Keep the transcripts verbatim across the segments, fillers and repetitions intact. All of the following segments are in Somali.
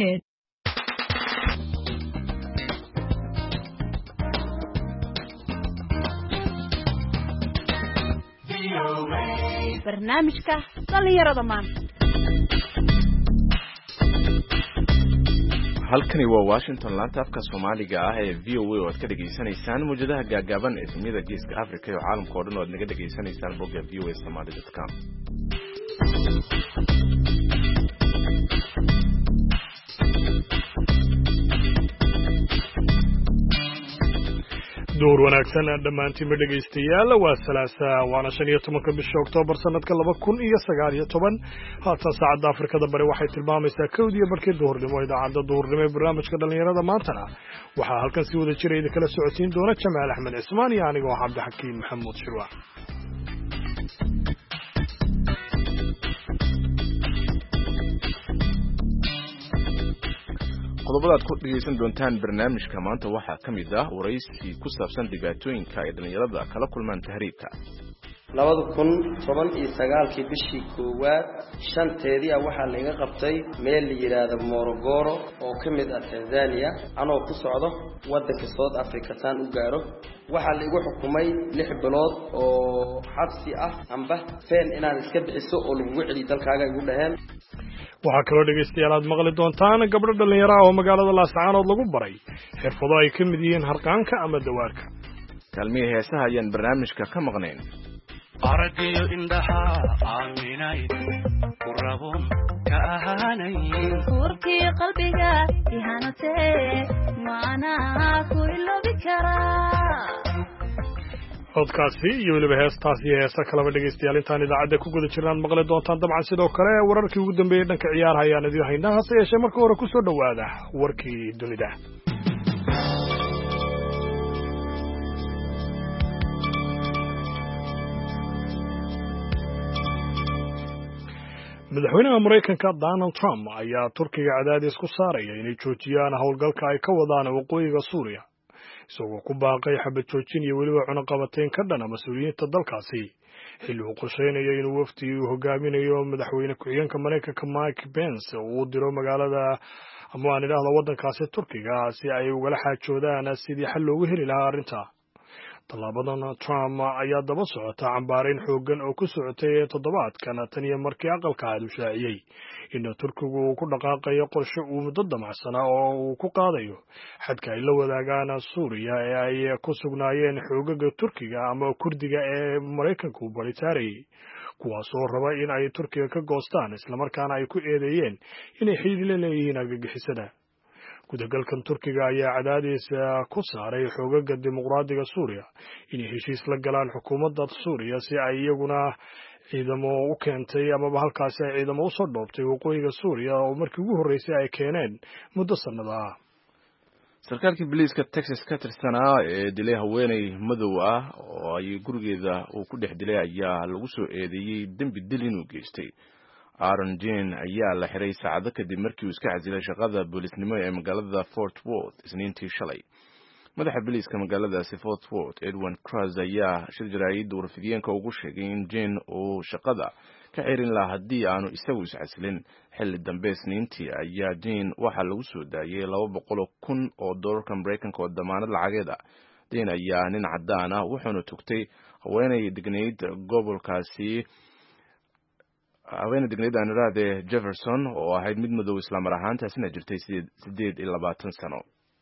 aheyd. barnaamijka dhalinyarada maanta. halkani waa Washington laanta afka Soomaaliga ah ee V O A oo aad ka dhageysanaysaan muujadaha gaagaaban ee dunida Geeska Afrika iyo caalamka oo dhan oo aad naga dhageysanaysaan bogga v o a somali dot com. door wanaagsan dhamaantiin ma dhageystayaal waa salaasa waana shan iyo tobanka bisha Oktoobar sanadka laba kun iyo sagaal iyo toban haatan saacada Afrikada bari waxay tilmaamaysaa kowdiyo barkii duhurnimo idaacada duhurnimo ee barnaamijka dhalinyarada maantana waxaa halkan si wada jira idin kala socodsiin doona Jamaal Axmed Cismaan iyo aniga oo Cabdixakiin Maxamuud Shirwa. qodobada aad ku dhageysan doontaan barnaamijka maanta waxaa ka mid ah waraysi ku saabsan dhibaatooyinka ay dhalinyarada kala kulmaan tahriibka. labada kun toban iyo sagaalkii bishii koowaad shanteedii waxaa laga qabtay meel la yiraahdo Morogoro oo ka mid ah Tanzania anoo ku socdo wadanka South Africa taan u gaaro waxaa la igu xukumay lix bilood oo xabsi ah amba feen inaan iska bixiso oo lagu celiyo dalkaaga igu dhaheen. waxaa kaloo dhageystayaal aad maqli doontaan gabdho dhalinyaro ah oo magaalada Laascaanood lagu baray xirfado ay ka mid yihiin harqaanka ama dawaarka. kaalmihii heesaha ayaan barnaamijka ka maqnayn. aragyo indhaha aaminay kurabo ka ahaanay urkii qalbiga ihanatee macnaha ku iloobi karaa. codkaasi iyo weliba heestaasi iyo heesa kalaba dhegeystayaal intaan idaacadda ku guda jirnaan maqli doontaan dabcan sidoo kale wararkii ugu dambeeyay dhanka ciyaaraha ayaan idin haynaa hase yeeshee marka hore ku soo dhawaada warkii dunida. madaxweynaha Mareykanka Donald Trump ayaa Turkiga cadaadis ku saaraya inay joojiyaan howlgalka ay ka wadaan waqooyiga Suuriya isagoo ku baaqay xabad joojin iyo weliba cunaqabateyn ka dhan ah mas'uuliyiinta dalkaasi xilli uu qorsheynayo inuu wafdi uu hogaaminayo madaxweyne ku-xigeenka Mareykanka Mike Pence uu diro magaalada ama aan idhaahdo wadankaasi Turkiga si ay ugala xaajoodaan sidii xal loogu heli lahaa arrinta. talaabadan Trump ayaa daba socota cambaareyn xooggan oo ku socotay toddobaadkan tan iyo markii aqalka cad uu shaaciyay in Turkigu uu ku dhaqaaqayo qorshe uu muddo damacsanaa oo uu ku qaadayo xadka ay la wadaagaan Suuriya ee ay ku sugnaayeen xoogaga Turkiga ama Kurdiga ee Mareykanku baritaaray kuwaas oo raba in ay Turkiga ka goostaan isla markaana ay ku eedeeyeen inay xidhiidh la leeyihiin argagixisada. gudagalkan Turkiga ayaa cadaadis ku saaray xoogaga dimuqraadiga Suuriya inay heshiis la galaan xukuumadda Suuriya si ay iyaguna ciidamo u keentay ama halkaasi ay ciidamo u soo dhoobtay waqooyiga Suuriya oo markii ugu horeysay ay keeneen muddo sanado ah. sarkaalkii booliiska Texas ka tirsanaa ee dilay haweeney madow ah oo ay gurigeeda uu ku dhex dilay ayaa lagu soo eedeeyay dambi dil inuu geystay. Aaron Jean ayaa la xiray saacado kadib markii uu iska casilay shaqada boolisnimo ee magaalada Fort Worth isniintii shalay. madaxa booliiska magaaladaasi Fort Worth Edwin Cruz ayaa shir jaraa'id warfidiyeenka ugu sheegay in Jean uu shaqada ka xirin lahaa haddii aanu isagu iscasilin. xilli dambe isniintii ayaa Jean waxaa lagu soo daayay laba boqol oo kun oo doolarka Mareykanka oo damaanad lacageed ah. Jean ayaa nin cadaan ah wuxuuna tugtay haweeney degnayd gobolkaasi haweeney degnayd aan iraade Jefferson oo ahayd mid madow isla mar ahaantaasina jirtay sideed iyo labaatan sano.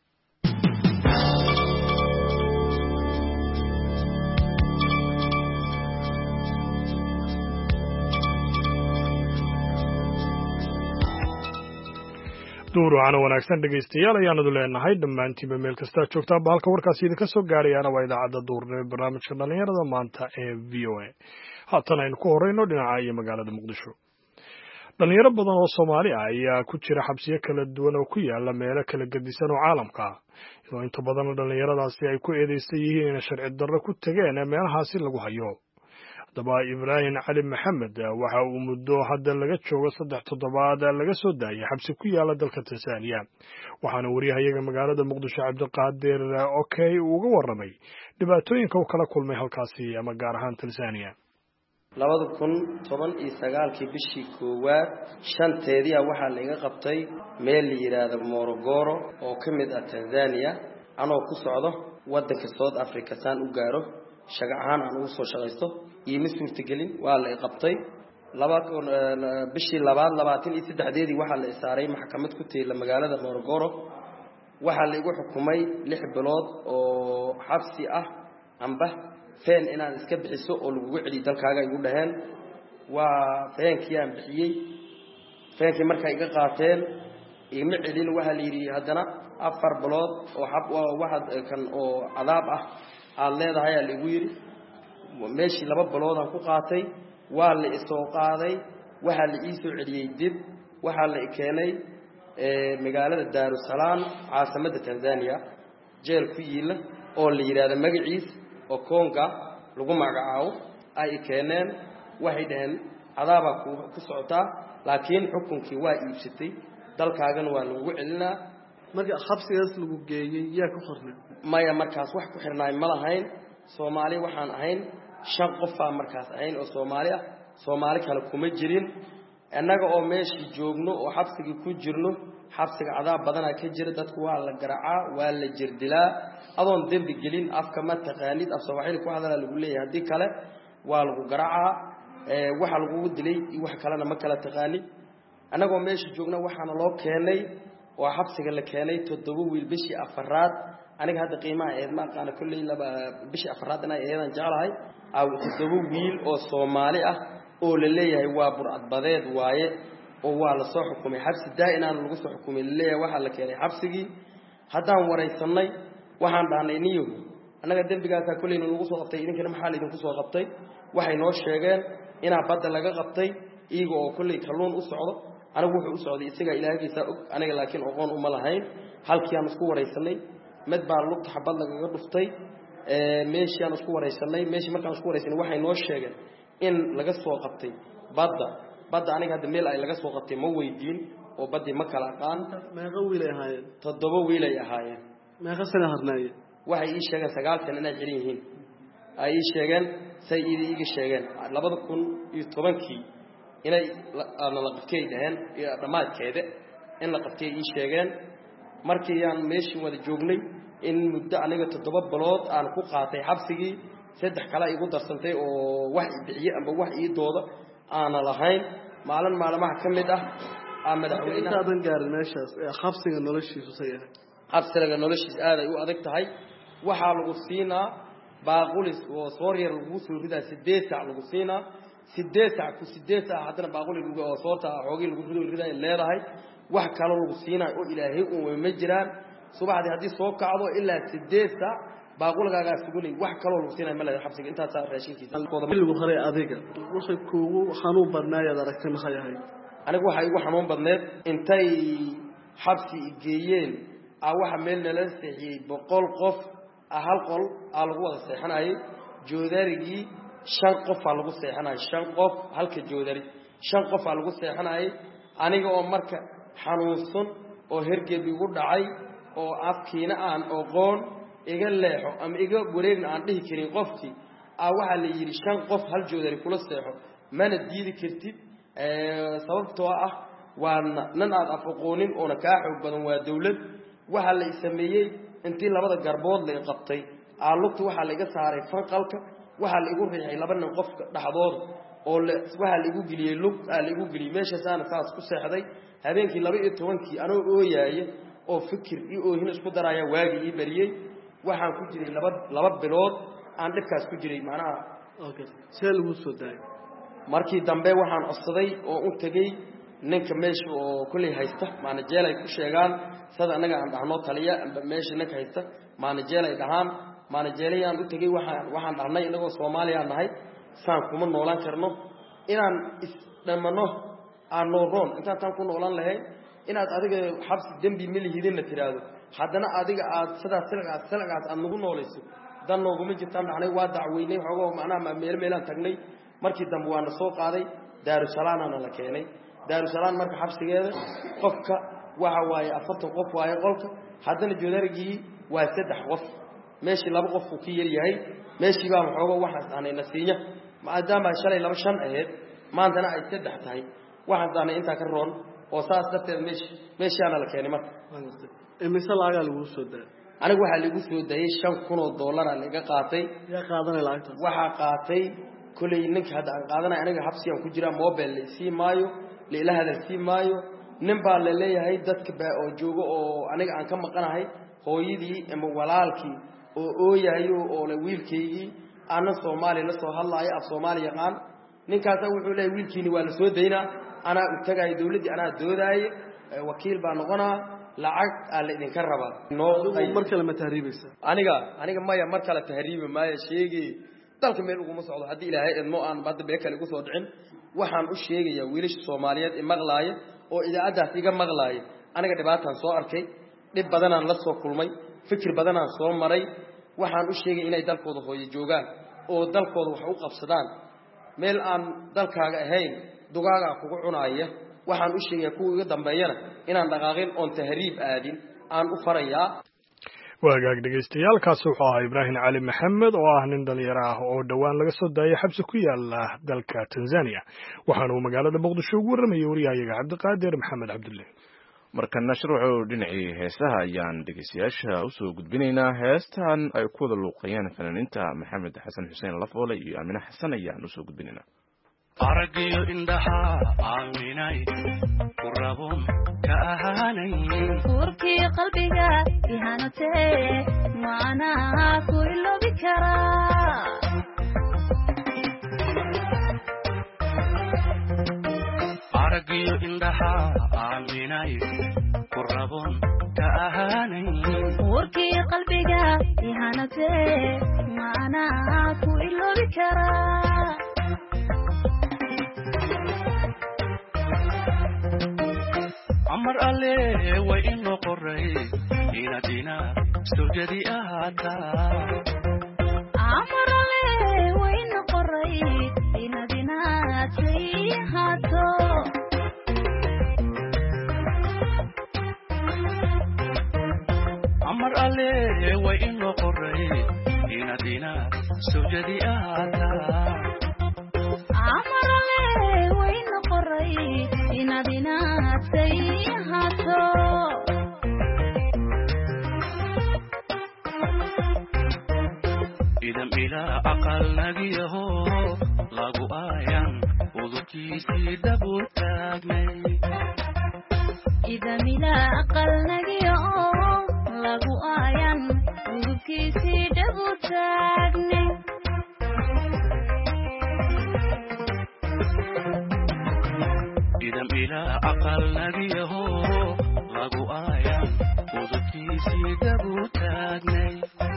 door waana wanaagsan dhageystayaal ayaanu leenahay dhammaantiinba meel kasta joogtaan ba halka warkaasi idinka soo gaarayana waa idaacadda duurnimo barnaamijka dhalinyarada maanta ee V O A. haatan aynu ku horeyno dhinaca iyo magaalada Muqdisho. dhalinyaro badan oo Soomaali ah ayaa ku jira xabsiyo kala duwan oo ku yaala meelo kala gedisan oo caalamka ah iyadoo inta badan dhalinyaradaasi ay ku eedeysan yihiin in sharci darro ku tageen meelahaasi lagu hayo. haddaba Ibrahim Cali Maxamed waxa uu muddo hadda laga joogo saddex toddobaad laga soo daayay xabsi ku yaala dalka Tansaaniya waxaana wariyahayaga magaalada Muqdisho Cabdiqaadir Okay uga warramay dhibaatooyinka uu kala kulmay halkaasi ama gaar ahaan Tansaaniya. labada kun toban iyo sagaalkii bishii koowaad shanteedii waxaa la iga qabtay meel la yiraahdo Morogoro oo ka mid ah Tanzania anoo ku socdo wadanka South Africa saan u gaaro shaqo ahaan aan ugu soo shaqaysto iyo suurtagelin waa la iga qabtay bishii labaad labaatan iyo saddex waxaa la isaaray maxkamad ku taala magaalada Morogoro waxaa la igu xukumay lix bilood oo xabsi ah amba feen inaan iska bixiso oo lagu celiyo dalkaaga igu dhaheen waa feenkii aan bixiyay feenkii markay iga qaateen igma celin waxa la yiri hadana afar bilood oo xab waxa kan oo cadaab ah aan leedahay la igu yiri meeshii laba bilood aan ku qaatay waa la isoo qaaday waxa la ii soo celiyay dib waxa la keenay ee magaalada Dar es Salaam caasimada Tanzania jeel ku yiila oo la yiraahdo magaciis oo Konga lagu magacaabo ay keeneen waxay dhaheen cadaaba ku socota laakiin xukunkii waa iibsatay dalkaagana waa lagu celinaa marka xabsigaas lagu geeyay yaa ku xirnaa maya markaas wax ku xirnaay ma lahayn Soomaali waxaan ahayn shan qof ah markaas ahayn oo Soomaali ah Soomaali kale kuma jirin annaga oo meeshii joogno oo xabsiga ku jirno xabsiga cadaab badan ka jira dadku waa la garaaca waa la jirdilaa adoon dambi gelin afka ma taqaanid af Soomaali ku hadala lagu leeyahay hadii kale waa lagu garaaca ee waxa lagu dilay wax kalena ma kala taqaanid annaga oo meeshii joogno waxaana loo keenay oo xabsiga la keenay toddoba wiil bishii afraad aniga hadda qiimaha eed ma aqaan kulli laba bishii afraad inay eedan jeclahay aw toddoba wiil oo Soomaali ah oo la leeyahay waa burcad badeed waaye oo waa la soo xukumay xabsi daa'inaan lagu soo xukumay leeyahay waxa la keenay xabsigii haddaan wareysanay waxaan dhahnay niyo anaga dambigaasa kulliina lagu soo qabtay idinkana maxaa idinku soo qabtay waxay noo sheegeen ina badda laga qabtay iyaga oo kulli kalluun u socdo anigu wuxuu u socday isaga ilaahiisa og aniga laakiin aqoon uma lahayn halkii aan isku wareysanay mid baa lugta xabad lagaga dhuftay ee meeshii aan isku wareysanay meeshii markaan isku wareysanay waxay noo sheegeen in laga soo qabtay badda badda aniga hadda meel ay laga soo qabtay ma weydiin oo baddi ma kala aqaan meeqa wiil ay ahaayeen toddoba wiil ay ahaayeen meeqa sano harnaayeen waxay ii sheegeen sagaal sano inay xiran yihiin ay ii sheegeen say iiga sheegeen labada kun iyo tobankii inay aan la qabtay dhahan dhamaadkeeda in la qabtay ii sheegeen markii aan meeshii wada joognay in muddo aniga toddoba bilood aan ku qaatay xabsigii saddex kala igu darsantay oo wax bixiyay amba wax ii dooda aan lahayn maalin maalmaha kamid ah aan madaxweynaha aadan gaarin meeshaas ee xabsiga noloshiisu sayahay xabsiga noloshiis aad ay u adag tahay waxa lagu siinaa baaqulis oo Soomaaliya lagu soo ridaa sideed saac lagu siinaa sideed saac ku sideed saac hadana baaqulis lagu oo soorta xoogii lagu soo ridaa leedahay wax kale lagu siinaa oo ilaahay uu ma jiraan subaxdii hadii soo kacdo ilaa sideed saac baaquligaaga sugulay wax kale lagu siinaa ma leedahay xabsiga inta saac raashinkiisa lagu haray adiga waxay kuugu xanuun badnaayad aragtay maxay ahayd anigu waxa igu xanuun badneed intay xabsi geeyeen aa waxa meel nala seexiyay boqol qof hal qol aa lagu wada seexanayay joodarigii shan qof aa lagu seexanayay shan qof halka joodari shan qof aa lagu seexanayay aniga oo marka xanuunsan oo hergeed igu dhacay oo afkiina aan aqoon iga leexo ama iga wareegna aan dhihi karin qofkii aa waxa la yiri shan qof hal joodari kula seexo mana diidi kartid ee sababtoo ah waa nan aad afaqoonin oo ka xoog badan waa dawlad waxa la sameeyay intii labada garbood la qabtay aalugtu waxa laga saaray fanqalka waxa la igu riixay laba nin qof dhaxdood oo waxa la igu galiyay lug la igu galiyay meesha saan saas ku seexday habeenkii laba iyo tobankii anoo ooyaay oo fikir iyo oohin isku daraya waagi ii bariyay waxaan ku jiray laba laba bilood aan dhibkaas ku jiray macnaha okay seel ugu soo daay markii dambe waxaan codsaday oo u tagay ninka meesha oo kulay haysta maana jeelay ku sheegaan sida anaga aan dhahno taliya amba meesha ninka haysta maana jeelay dhahaan maana jeelayaan u tagay waxaan waxaan dhahnay inagoo Soomaaliya nahay saan kuma noolaan karno inaan isdhamano aan nooron inta tan ku noolaan lahayn inaad adiga xabsi dambi milihidina tiraado haddana adiga aad sida silgaas silgaas aad nagu noolayso dan nooguma jirtaan dhahnay waa dacweynay xogo macnaha meel meelaan tagnay markii dambe waan soo qaaday Dar es Salaam aan la keenay Dar es Salaam marka xabsigeeda qofka waxa waaye afartan qof waaye qolka haddana joodarigii waa saddex qof meeshii laba qof ku yar yahay meeshii baa xogo waxa aanay nasiinya maadaama shalay laba shan ahayd maantana ay saddex tahay waxaan daanay inta ka roon oo saas darteed meesh meeshaana la keenay marka imise laaga lagu soo daa anigu waxa lagu soo daayay shan kun oo dollar laga qaatay yaa qaadanay lacagta waxa qaatay kulay ninka hadda aan qaadanay aniga habsiyan ku jira mobile la sii maayo leela hadal sii maayo nin baa la leeyahay dadka baa oo joogo oo aniga aan ka maqanahay hooyadii ama walaalkii oo ooyahay oo la wiilkeeyii ana Soomaali la soo hadlayo af Soomaali yaqaan ninkaas wuxuu leeyahay wiilkiini waa la soo deynaa ana u tagay dawladii ana doodaay wakiil baa noqonaa lacag aan la idin ka rabaa noo marka la tahriibaysa aniga aniga maya marka la tahriibi maya sheegi dalka meel ugu socdo hadii ilaahay idmo aan bad bee kale ugu soo dhicin waxaan u sheegayaa wiilasha Soomaaliyeed ee maqlaaya oo idaacadaas iga maqlaaya aniga dhibaataan soo arkay dib badan aan la soo kulmay fikir badan aan soo maray waxaan u sheegay inay dalkooda hooyo joogaan oo dalkooda wax u qabsadaan meel aan dalkaaga ahayn dugaaga kugu cunaaya waxaan u sheegay kuwa iga dambeeyana inaan dhaqaaqin oo tahriib aadin aan u farayaa waagaag dhegeystayaal kaas wuxuu ahaa Ibrahim Cali Maxamed oo ah nin dhalinyaro ah oo dhawaan laga soo daayay xabsi ku yaala dalka Tanzania waxaana uu magaalada Muqdisho ugu waramayay wariyahayaga Cabdiqaadir Maxamed Cabdulle markana shruucu dhinacii heesaha ayaan dhegeystayaasha u soo gudbinaynaa heestan ay ku wada luuqayaan fanaaniinta Maxamed Xasan Xuseen Lafoole iyo Amina Xasan ayaan u soo gudbinaynaa aragiyo indhaha aaminay kurabum ka ahaanay urkii qalbiga ihanatee maana ku iloobi karaa aragiyo indhaha aaminay kurabum ka ahaanay urkii qalbiga ihanatee maana ku iloobi karaa amar alle way inoo qoray inadina sujadi ahata amar alle way inoo qoray inadina tihato amar alle way inoo qoray inadina sujadi ahata amar alle way inoo qoray inadina tihato idam ila aqal nagiyaho lagu ayan udurkiisi dabu taagnay idam ila aqal nagiyaho lagu ayan udurkiisi dabu taagnay idam ila aqal nagiyaho lagu ayan udurkiisi dabu taagnay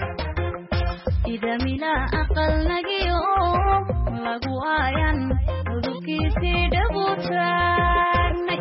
idam ila aqal nagiyaho lagu ayan udurkiisi dabu taagnay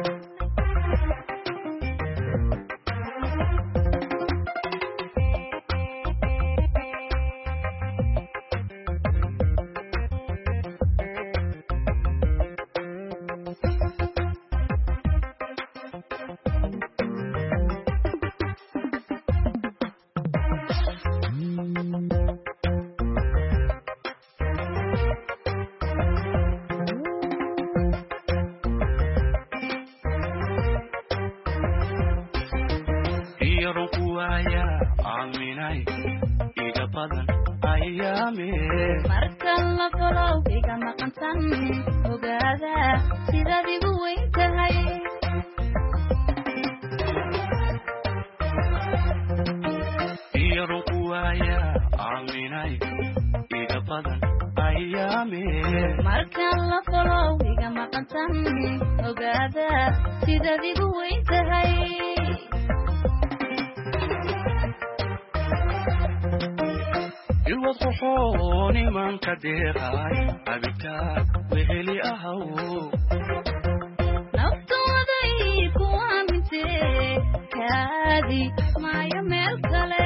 markan la folow iga maqantan ogaada sidaad igu weyn tahay iyarun ku waaya aaminay iga badan ayaame markan la folow iga maqantan ogaada sidaad igu weyn tahay ilwadquxooni manka deeqay abika weheli ahaw naftooday ku aamintee kaadi maayo meel kale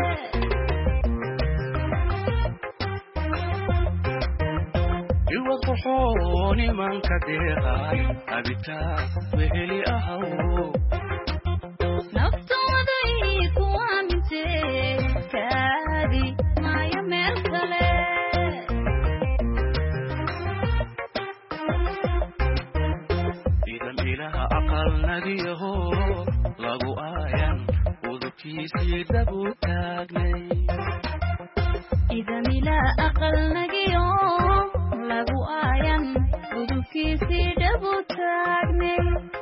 ilwadquxooni manka deeqay abika weheli ahaw naftooday ku aamintee kaadi maayo meel kale udubkiisii dhabu taagnay إذا ملا أقل نجيو لغو آيان udubkiisii dhabu taagnay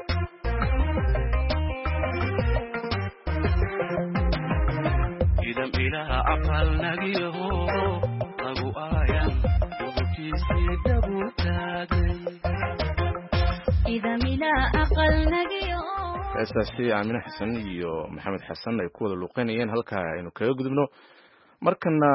idam ilaha aqal nagiyo lagu aayan udubkiisii dhabu taagnay إذا ملا أقل نجيو heestaasi aamine xasan iyo maxamed xasan ay ku wada luuqeynayeen halka aynu kaga gudubno markana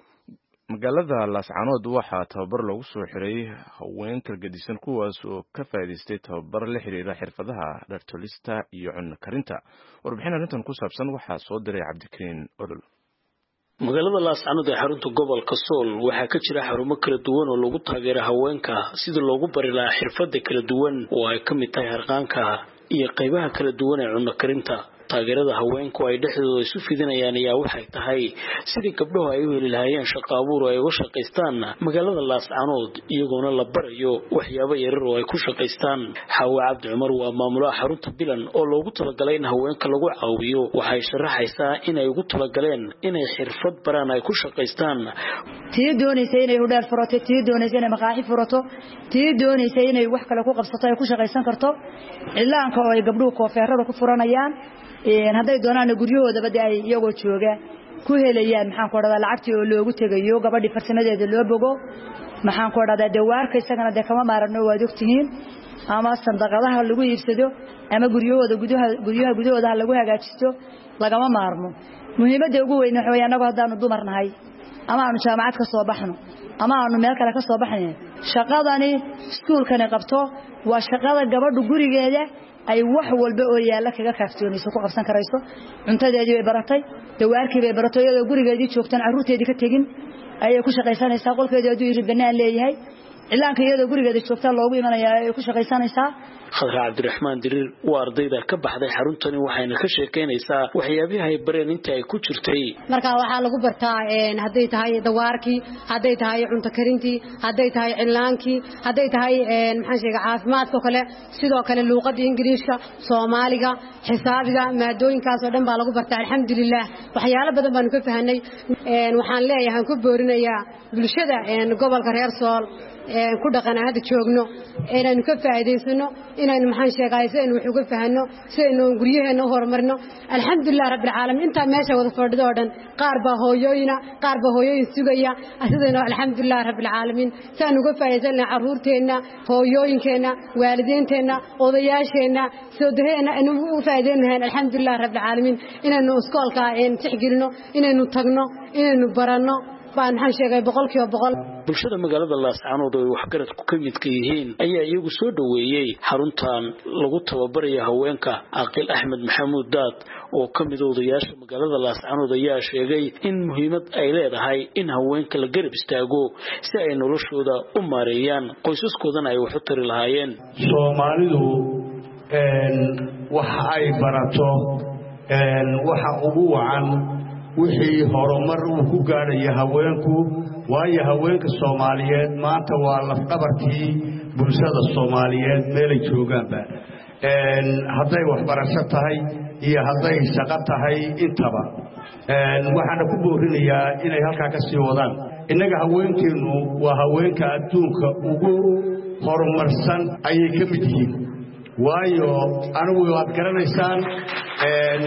magaalada laascaanood waxaa tababar lagu soo xiray haween kalgadisan kuwaas oo ka faa'iideystay tababar la xiriira xirfadaha dhartolista iyo cunno karinta warbixin arrintan ku saabsan waxaa soo diray cabdikariin olol magaalada laascaanood ee xarunta gobolka sool waxaa ka jira xarumo kala duwan oo lagu taageero haweenka sida loogu bari lahaa xirfada kala duwan oo ay ka mid tahay harqaanka iyo qaybaha kala duwan ee cunno karinta taageerada haweenku ay dhexdooda isu fidinayaan ayaa waxay tahay sidii gabdhuhu ay u heli lahaayeen shaqo abuur ay uga shaqaystaan magaalada laascaanood iyagoona la barayo waxyaabo yaryar oo ay ku shaqaystaan xawa cabdi cumar waa maamulaha xarunta bilan oo loogu talagalay in haweenka lagu caawiyo waxay sharaxaysaa inay ugu talagaleen inay xirfad baraan ay ku shaqaystaan tii doonaysa inay hudheer furato tii doonaysa inay maqaaxi furato tii doonaysa inay wax kale ku qabsato ay ku shaqaysan karto cilaanka oo ay gabdhuhu koofeerada ku furanayaan een haday doonaan guryahoodaba ay iyagoo jooga ku helayaan maxaan ku oradaa lacagtii oo loogu tagayo gabadhi farsamadeeda loo bogo maxaan ku oradaa dawaarka isagana de kama maarano waad ogtihiin ama sandaqadaha lagu iibsado ama guryahooda gudaha guryaha gudahooda lagu hagaajisto lagama maarmo muhiimadda ugu weyn waxa weeye anagu haddaanu dumar nahay ama aanu jaamacad ka soo baxno ama aanu meel kale ka soo baxnay shaqadani iskuulkani qabto waa shaqada gabadhu gurigeeda ay wax walba oo yaala kaga kaaftoonayso ku qabsan karayso cuntadeedii way baratay dawaarkii bay baratay iyadoo gurigeedii joogtan caruurteedii ka tagin ayay ku shaqaysanaysaa qolkeedii aduu yiri banaan leeyahay ilaanka iyadoo gurigeeda joogta loogu imanayaa ay ku shaqaysanaysaa Khadra Cabdiraxmaan Dirir waa ardayda ka baxday xaruntani waxayna ka sheekeynaysaa waxyaabaha ay bareen inta ay ku jirtay marka waxa lagu bartaa een haday tahay dawaarkii haday tahay cunto karintii haday tahay cilaankii haday tahay een maxaan sheegay caafimaadka kale sidoo kale luqadda Ingiriiska Soomaaliga xisaabiga maadooyinkaas oo dhan baa lagu bartaa alxamdulillah waxyaalo badan baan ka fahanay een waxaan leeyahay ku boorinayaa bulshada een gobolka reer Sool een ku dhaqan hada joogno inaan ka faa'iideysano inaan maxaan sheegay inaan wax uga fahano si inaan guryaheena horumarno alxamdulillah rabbil caalamiin inta meesha wada fadhido oo dhan qaar baa hooyooyina qaar baa hooyooyin sugaya asidana alxamdulillah rabbil caalamiin saan uga faa'iideysana caruurteena hooyooyinkeena waalidiinteena odayaasheena soodaheena inuu u faa'iideynahay alxamdulillah rabbil caalamiin inaanu iskoolka aan tixgelino inaanu tagno inaanu baranno baan waxaan sheegay boqolkiiba boqol bulshada magaalada Laascaanood oo wax garad ku kamid ka yihiin ayaa iyagu soo dhaweeyay xaruntan lagu tababarayo haweenka Aqil Axmed Maxamuud Daad oo kamid ah odayaasha magaalada Laascaanood ayaa sheegay in muhiimad ay leedahay in haweenka la garab istaago si ay noloshooda u maareeyaan qoysaskoodana ay wax u tari lahaayeen Soomaalidu een wax ay barato een waxa ugu wacan wixii horumar uu ku gaaray haweenku waayo haweenka Soomaaliyeed maanta waa laf dhabartii bulshada Soomaaliyeed meel ay joogaanba een haday wax barasho tahay iyo haday shaqo tahay intaba een waxaan ku boorinayaa inay halka ka sii wadaan inaga haweenkeenu waa haweenka adduunka ugu horumarsan ay ka mid yihiin waayo anigu waad garanaysaan een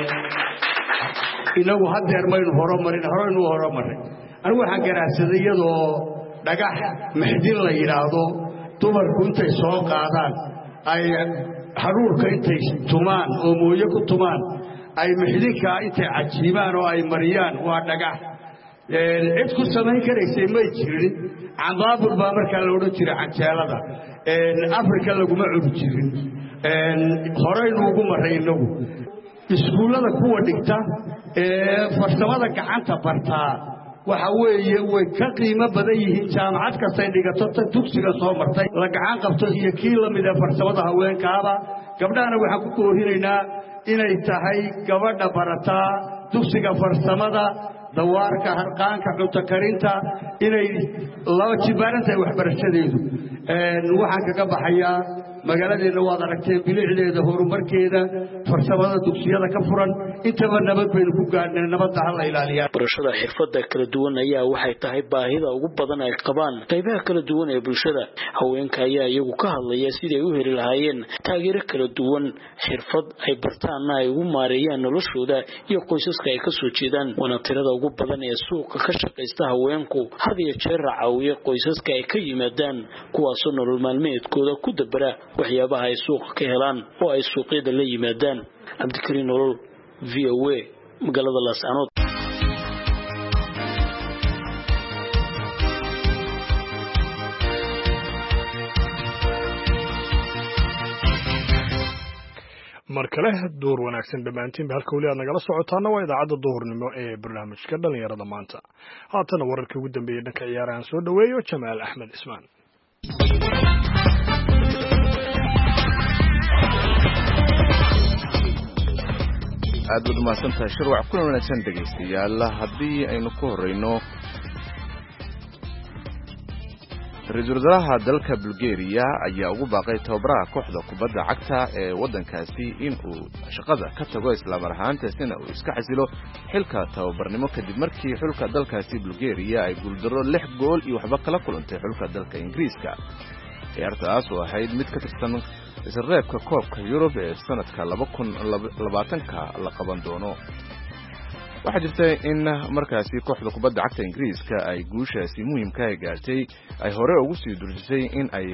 inagu hadeer maynu horumarin horeynu horumarin anigu waxaan garaadsaday iyadoo dhagax maxdin la yiraahdo dumarku intay soo qaadaan ay xaruurka intay tumaan oo mooye ku tumaan ay maxdinka intay cajiibaan oo ay mariyaan waa dhagax een cid ku samayn karaysay ma jirin cadaabul baa markaa la oran jiray canjeelada een Afrika laguma cuni jirin een horeynu ugu maraynagu iskuulada kuwa dhigta ee farsamada gacanta bartaa waxa weeye way ka qiimo badan yihiin jaamacad kasta ay dhigato tan dugsiga soo martay la gacan qabto iyo kii la mid ah farsamada haweenkaaba gabdhahana waxa ku koorinaynaa inay tahay gabadha barataa dugsiga farsamada dawaarka harqaanka cunto karinta inay laba jibaaranta waxbarashadeedu een waxaan kaga baxayaa magaaladeena waad aragteen bilicdeeda horumarkeeda farsamada dugsiyada ka furan intaba nabad baynu ku gaadhnay nabadda ha la ilaaliyaa barashada xirfada kala duwan ayaa waxay tahay baahida ugu badan ay qabaan qaybaha kala duwan ee bulshada haweenka ayaa iyagu ka hadlaya sidii ay u heli lahaayeen taageero kala duwan xirfad ay bartaan ay ugu maareeyaan noloshooda iyo qoysaska ay ka soo jeedaan wana tirada ugu badan ee suuqa ka shaqeysta haweenku had iyo jeer caawiya qoysaska ay ka yimaadaan kuwaasoo nolol maalmeedkooda ku dabara waxyaabaha ay suuqa ka helaan oo ay suuqyada la yimaadaan cabdikariin nolol V O A magaalada Laascaanood mar kale duur wanaagsan dhammaantiinba halka weli aad nagala socotaana waa idaacadda duhurnimo ee barnaamijka dhallinyarada maanta haatana wararkii ugu dambeeyey dhanka ciyaarahan soo dhoweeyo Jamaal Axmed Ismaan aad u mahadsantahay shirwac kuna wanaagsan dhegeystayaal haddii aynu ku horeyno ra-iisul wasaaraha dalka Bulgaria ayaa ugu baaqay tababaraha kooxda kubadda cagta ee waddankaasi in uu shaqada ka tago isla mar ahaantaasina uu iska xasilo xilka tababarnimo kadib markii xulka dalkaasi Bulgaria ay guuldaro lix gool iyo waxba kala kulantay xulka dalka Ingiriiska ciyaartaas oo ahayd mid ka tirsan isreebka koobka Yurub ee sanadka laba kun labaatanka la qaban doono waxa jirta in markaasi kooxda kubadda cagta Ingiriiska ay guushaasi muhiimka ah gaartay ay hore ugu sii durjisay in ay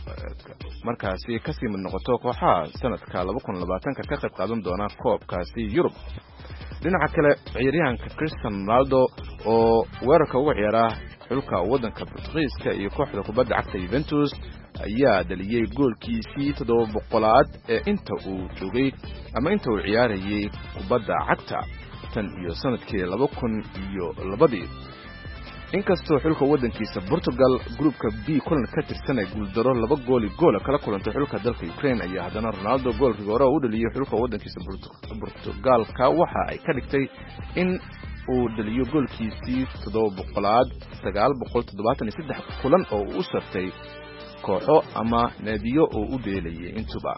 markaasi ka sii mid noqoto kooxaha sanadka laba kun labaatanka ka qayb qaadan doona koobkaasi Yurub dhinaca kale ciyaaryahanka Cristiano Ronaldo oo weerarka ugu ciyaara xulka waddanka Portugiiska iyo kooxda kubadda cagta Juventus ayaa dhaliyay goolkiisii toddoba boqolaad ee inta uu joogay ama inta uu ciyaarayay kubadda cagta tan iyo sanadkii laba kun iyo labadii inkastoo xulka waddankiisa Portugal groupka B kulan ka tirsan ay guuldaro laba gool iyo gool kala kulantay xulka dalka Ukraine ayaa haddana Ronaldo goolkii hore u dhaliyay xulka waddankiisa Portugal ka waxa ay ka dhigtay in uu dhaliyo goolkiisii toddoba boqolaad sagaal boqol toddobaatan iyo saddex kulan oo uu sartay kooxo ama naadiyo oo u dheelayay intuba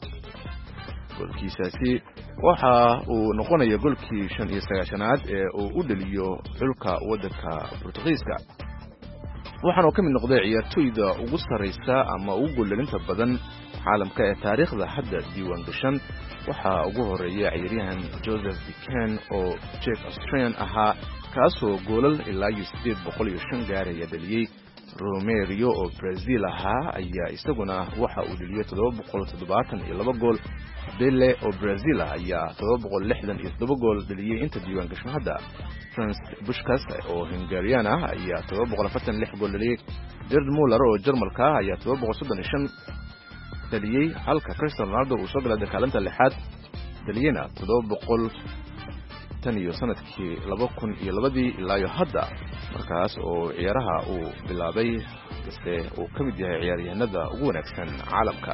goolkiisaasi waxa uu noqonayaa goolkii shan iyo sagaashanaad ee uu u dhaliyo xulka waddanka Portugiiska waxaana ka mid noqday ciyaartoyda ugu sareysa ama ugu goolinta badan caalamka ee taariikhda hadda diiwaan gashan waxa ugu horeeya ciyaaryahan Joseph Bican oo Czech Australian ahaa kaasoo goolal ilaa iyo siddeed boqol iyo shan gaaraya dhaliyay Romario oo Brazil ahaa ayaa isaguna waxa uu dhaliyay toddoba boqol toddobaatan iyo laba gool Pele oo Brazil ayaa toddoba boqol lixdan iyo toddoba gool dhaliyay inta diiwaan gashan hadda Franz Puskas oo Hungarian ah ayaa toddoba boqol afartan iyo lix gool dhaliyay Gerd Müller oo Jarmalka ah ayaa toddoba boqol soddon iyo shan dhaliyay halka Cristiano Ronaldo uu soo galay kaalinta lixaad dhaliyayna toddoba boqol tan iyo sanadkii laba kun iyo labadii ilaa iyo hadda markaas oo ciyaaraha uu bilaabay kaste uu ka mid yahay ciyaaryahanada ugu wanaagsan caalamka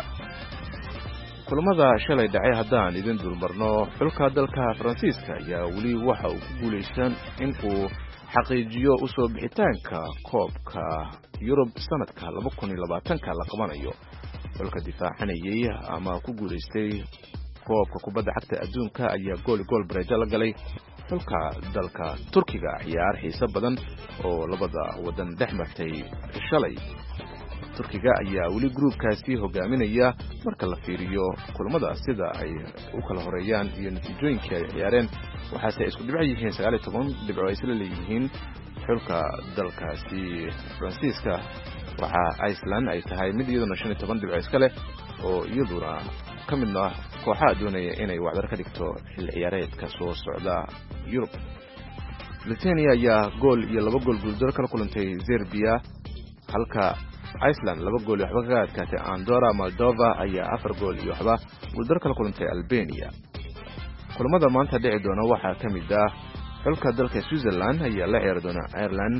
kulamada shalay dhacay haddaan idin dulmarno xulka dalka Faransiiska ayaa weli waxa uu ku guuleysan in uu xaqiijiyo u soo bixitaanka koobka Yurub sanadka laba kun iyo labaatanka la qabanayo xulka difaacanayay ama ku guuleystay koobka kubadda cagta adduunka ayaa gool gool bareejo la galay xulka dalka Turkiga ciyaar xiiso badan oo labada wadan dhex martay shalay Turkiga ayaa weli groupkaasi hogaaminaya marka la fiiriyo kulamada sida ay u kala horeeyaan iyo natiijooyinka ay ciyaareen waxaase isku dhibco yihiin sagaal iyo toban dhibco ay isla leeyihiin xulka dalkaasi Faransiiska waxa Iceland ay tahay mid iyaduna shan iyo toban dhibco iska leh oo iyaduna ka mid ah kooxaha doonaya inay wacdar ka dhigto xil ciyaareedka soo socda Yurub Lithuania ayaa gool iyo laba gool guuldaro kala kulantay Serbia halka Iceland laba gool iyo waxba kaga adkaatay Andorra Moldova ayaa afar gool iyo waxba guuldaro kala kulantay Albania kulamada maanta dhici doona waxaa ka mid ah xulka dalka Switzerland ayaa la ciyaari doona Ireland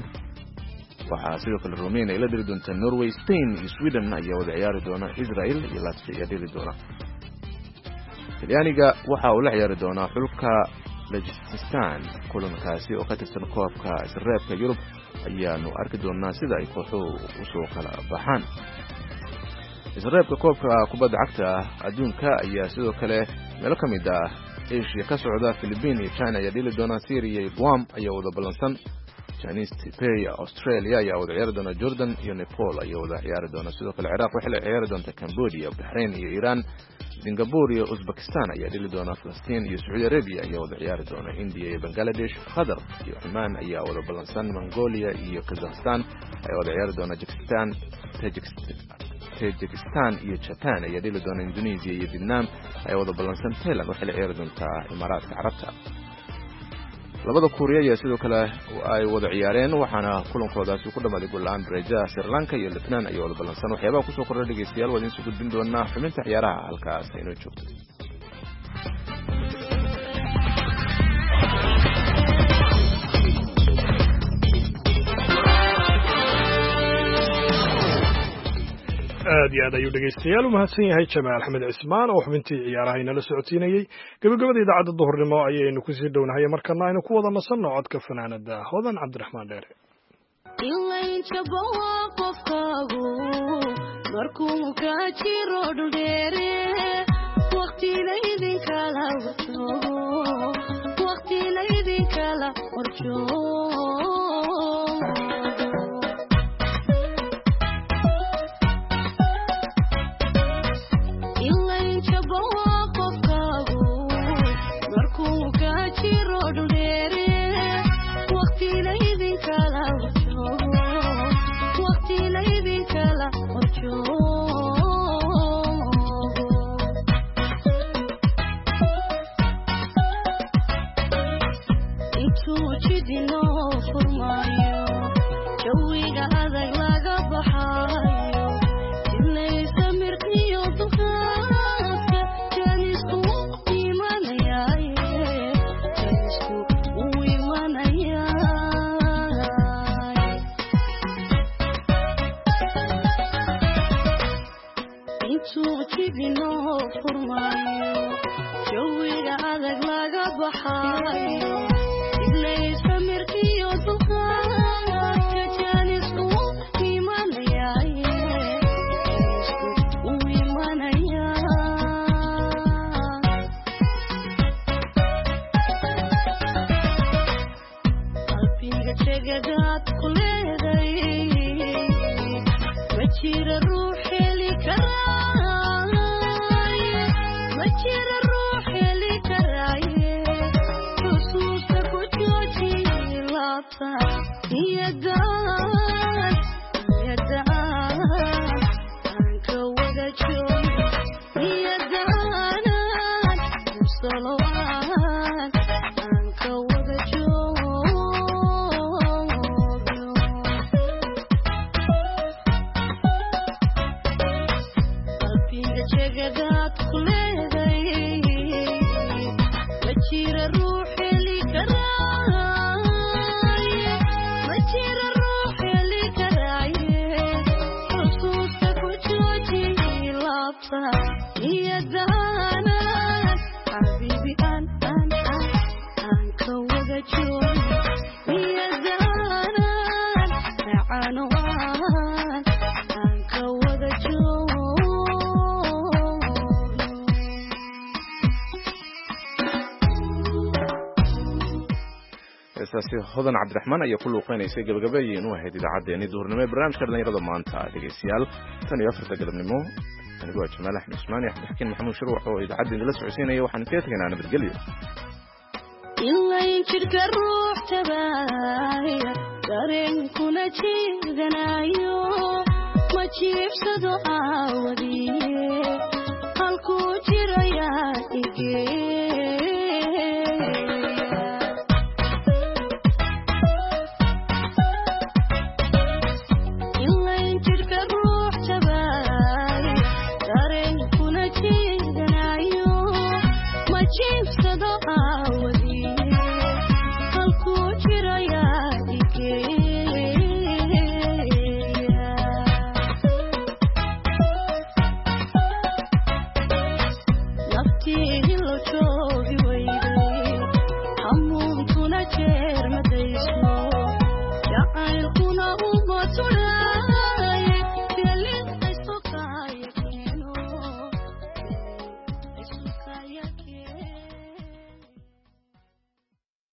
waxaa sidoo kale Romania ay la dhiri doonta Norway Spain iyo Sweden ayaa wada ciyaari doona Israel iyo Latvia ayaa dhiri doona Talyaaniga waxa uu la ciyaari doona xulka Liechtenstein kulankaasi oo ka tirsan koobka isreebka Yurub ayaanu arki doonaa sida ay kooxuhu u soo kala baxaan isreebka koobka kubadda cagta adduunka ayaa sidoo kale meelo ka mid ah Asia ka socda. Philippines iyo China ayaa dhili doona. Syria iyo Guam ayaa wada ballansan. Chinese Taipei Australia ayaa wada ciyaari doona. Jordan iyo Nepal ayaa wada ciyaari doona. sidoo kale Iraq waxay la ciyaari doonta Cambodia, Bahrain iyo Iran. Singapore iyo Uzbekistan ayaa dhili doona. Palestine iyo Saudi Arabia ayaa wada ciyaari doona. India iyo Bangladesh, Qatar iyo Oman ayaa wada ballansan. Mongolia iyo Kazakhstan ayaa wada ciyaari doona. Tajikistan Tajikistan iyo Japan ayaa dhili doona. Indonesia iyo Vietnam ayaa wada ballansan. Thailand waxay la ciyaari doontaa Imaaraadka Carabta. labada Korea ayaa sidoo kale ay wada ciyaareen waxaana kulankoodaasi ku dhamaaday gool la'aan. Brazil, Sri Lanka iyo Lebanon ayaa wada ballansan. waxyaabaha ku soo kordhay dhageystayaal waa idin soo gudbin doonaa xubinta ciyaaraha halkaas inoo joogto. aad iyo aad ayuu dhegaystayaal u mahadsan yahay Jamaal Axmed Cismaan oo xubintii ciyaaraha inala socodsiinayay. gabagabada idaacadda duhurnimo ayaynu ku sii dhownahay markana aynu ku wada nasanno codka fanaanada Hodan Cabdiraxmaan Dheere. ilayn jabwa qofkaagu markuu ka jiro dhuleere waqtiina idin kala wato waqtiina idin kala horjo Hodan Cabdiraxmaan ayaa ku luuqeynaysa gabagabeeyeen u ahayd idaacadeena duhurnimo ee barnaamijka dhalinyarada maanta dhegeystayaal tan iyo afarta galabnimo anigu waa Jamaal Axmed Cismaan iyo Xakiin Maxamuud Shuruux oo idaacadeena la socodsiinaya waxaan ka tegaynaa nabadgelyo. ilayn jirka ruux tabaaya dareen kuna jiidanayo ma jiibsado aawadiye halkuu jiraya igee Hamuuntuna jeer